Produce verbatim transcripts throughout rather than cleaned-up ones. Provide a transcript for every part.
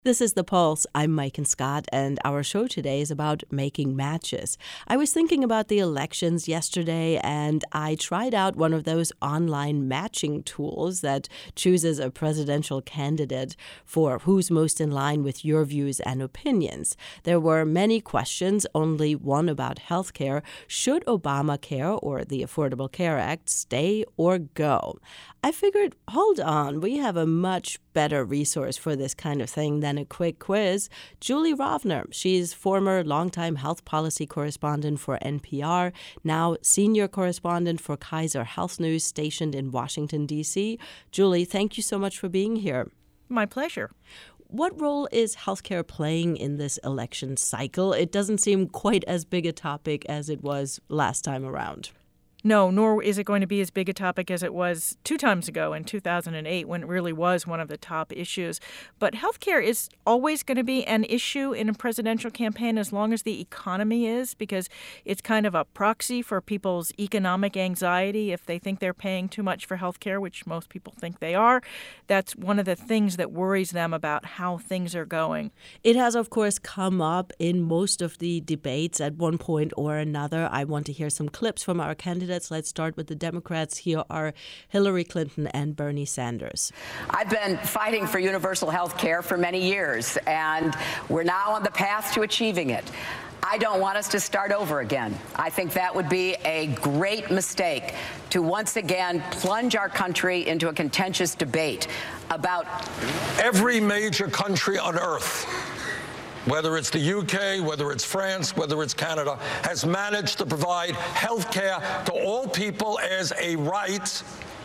This is The Pulse. I'm Mike and Scott, and our show today is about making matches. I was thinking about the elections yesterday, and I tried out one of those online matching tools that chooses a presidential candidate for who's most in line with your views and opinions. There were many questions, only one about health care. Should Obamacare or the Affordable Care Act stay or go? I figured, hold on, we have a much better resource for this kind of thing than a quick quiz. Julie Rovner, she's former longtime health policy correspondent for N P R, now senior correspondent for Kaiser Health News, stationed in Washington, D C. Julie, thank you so much for being here. My pleasure. What role is healthcare playing in this election cycle? It doesn't seem quite as big a topic as it was last time around. No, nor is it going to be as big a topic as it was two times ago in two thousand eight, when it really was one of the top issues. But healthcare is always going to be an issue in a presidential campaign as long as the economy is, because it's kind of a proxy for people's economic anxiety. If they think they're paying too much for healthcare, which most people think they are, that's one of the things that worries them about how things are going. It has, of course, come up in most of the debates at one point or another. I want to hear some clips from our candidates. Let's start with the Democrats. Here are Hillary Clinton and Bernie Sanders. I've been fighting for universal health care for many years, and we're now on the path to achieving it. I don't want us to start over again. I think that would be a great mistake to once again plunge our country into a contentious debate about every major country on earth, whether it's the U K, whether it's France, whether it's Canada, has managed to provide health care to all people as a right,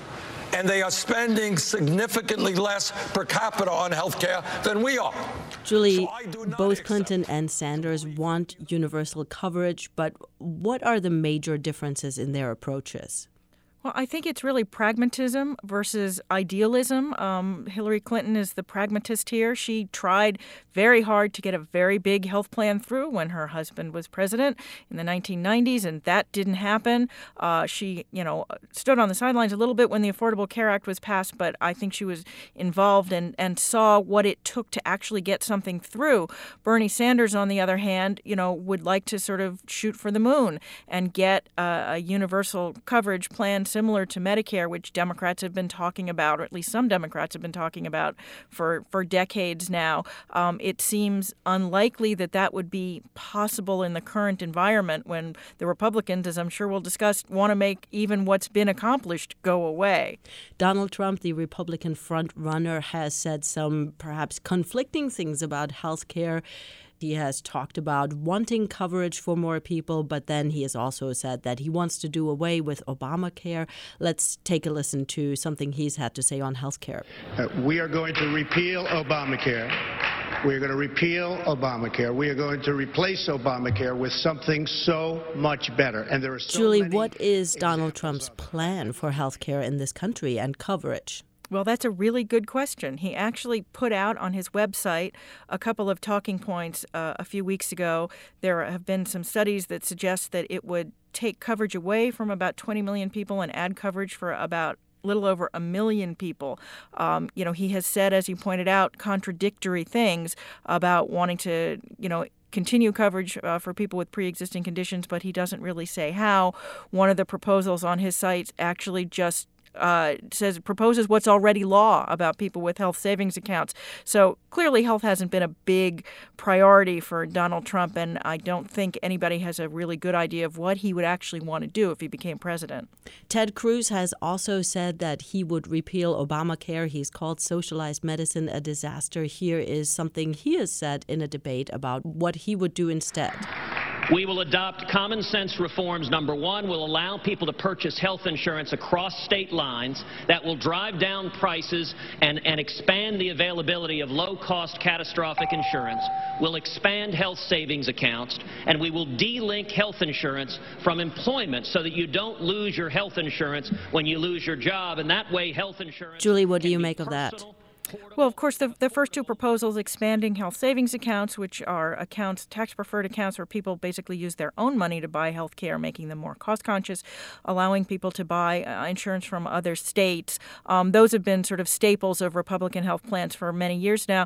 and they are spending significantly less per capita on health care than we are. Julie, so both Clinton and Sanders want universal coverage, but what are the major differences in their approaches? Well, I think it's really pragmatism versus idealism. Um, Hillary Clinton is the pragmatist here. She tried very hard to get a very big health plan through when her husband was president in the nineteen nineties, and that didn't happen. Uh, she, you know, stood on the sidelines a little bit when the Affordable Care Act was passed, but I think she was involved and, and saw what it took to actually get something through. Bernie Sanders, on the other hand, you know, would like to sort of shoot for the moon and get uh, a universal coverage plan similar to Medicare, which Democrats have been talking about, or at least some Democrats have been talking about for, for decades now. Um, it seems unlikely that that would be possible in the current environment when the Republicans, as I'm sure we'll discuss, want to make even what's been accomplished go away. Donald Trump, the Republican front runner, has said some perhaps conflicting things about health care. He has talked about wanting coverage for more people, but then he has also said that he wants to do away with Obamacare. Let's take a listen to something he's had to say on health care. Uh, we are going to repeal Obamacare. We are going to repeal Obamacare. We are going to replace Obamacare with something so much better. And there are so Julie, many what is Donald Trump's plan for health care in this country and coverage? Well, that's a really good question. He actually put out on his website a couple of talking points uh, a few weeks ago. There have been some studies that suggest that it would take coverage away from about twenty million people and add coverage for about a little over a million people. Um, you know, he has said, as you pointed out, contradictory things about wanting to, you know, continue coverage uh, for people with pre-existing conditions, but he doesn't really say how. One of the proposals on his site actually just Uh, says proposes what's already law about people with health savings accounts. So clearly health hasn't been a big priority for Donald Trump, and I don't think anybody has a really good idea of what he would actually want to do if he became president. Ted Cruz has also said that he would repeal Obamacare. He's called socialized medicine a disaster. Here is something he has said in a debate about what he would do instead. We will adopt common sense reforms. Number one, will allow people to purchase health insurance across state lines that will drive down prices and, and expand the availability of low-cost catastrophic insurance. We'll expand health savings accounts, and we will de-link health insurance from employment so that you don't lose your health insurance when you lose your job, and that way health insurance... Julie, what do you make of that? Well, of course, the, the first two proposals, expanding health savings accounts, which are accounts, tax-preferred accounts where people basically use their own money to buy health care, making them more cost-conscious, allowing people to buy uh, insurance from other states. Um, those have been sort of staples of Republican health plans for many years now.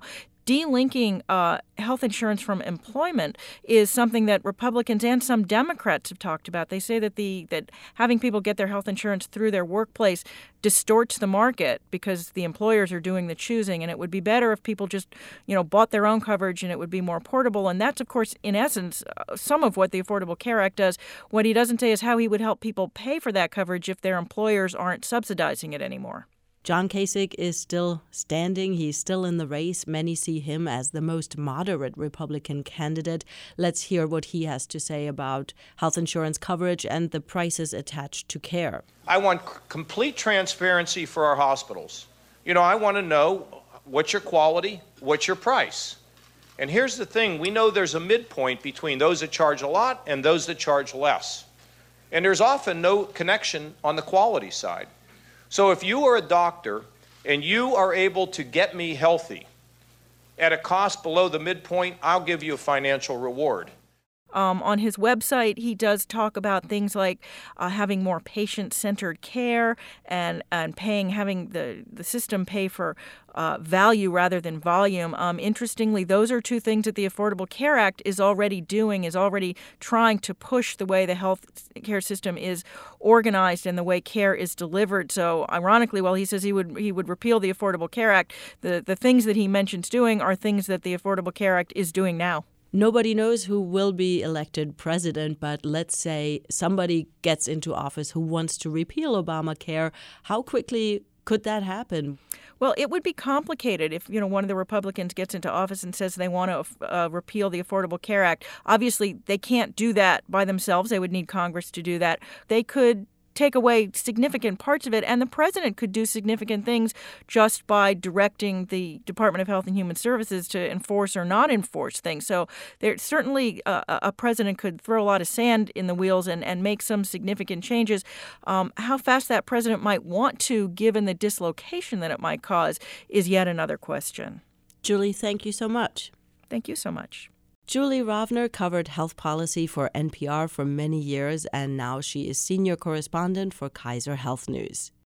delinking uh, health insurance from employment is something that Republicans and some Democrats have talked about. They say that the that having people get their health insurance through their workplace distorts the market because the employers are doing the choosing, and it would be better if people just, you know, bought their own coverage and it would be more portable. And that's, of course, in essence, uh, some of what the Affordable Care Act does. What he doesn't say is how he would help people pay for that coverage if their employers aren't subsidizing it anymore. John Kasich is still standing. He's still in the race. Many see him as the most moderate Republican candidate. Let's hear what he has to say about health insurance coverage and the prices attached to care. I want c- complete transparency for our hospitals. You know, I want to know what's your quality, what's your price. And here's the thing. We know there's a midpoint between those that charge a lot and those that charge less. And there's often no connection on the quality side. So if you are a doctor and you are able to get me healthy at a cost below the midpoint, I'll give you a financial reward. Um, on his website, he does talk about things like uh, having more patient-centered care and and paying, having the, the system pay for uh, value rather than volume. Um, interestingly, those are two things that the Affordable Care Act is already doing, is already trying to push the way the health care system is organized and the way care is delivered. So, ironically, while he says he would he would repeal the Affordable Care Act, the, the things that he mentions doing are things that the Affordable Care Act is doing now. Nobody knows who will be elected president, but let's say somebody gets into office who wants to repeal Obamacare. How quickly could that happen? Well, it would be complicated if, you know, one of the Republicans gets into office and says they want to uh, repeal the Affordable Care Act. Obviously, they can't do that by themselves. They would need Congress to do that. They could take away significant parts of it, and the president could do significant things just by directing the Department of Health and Human Services to enforce or not enforce things. So there certainly uh, a president could throw a lot of sand in the wheels and, and make some significant changes. Um, how fast that president might want to, given the dislocation that it might cause, is yet another question. Julie, thank you so much. Thank you so much. Julie Rovner covered health policy for N P R for many years, and now she is senior correspondent for Kaiser Health News.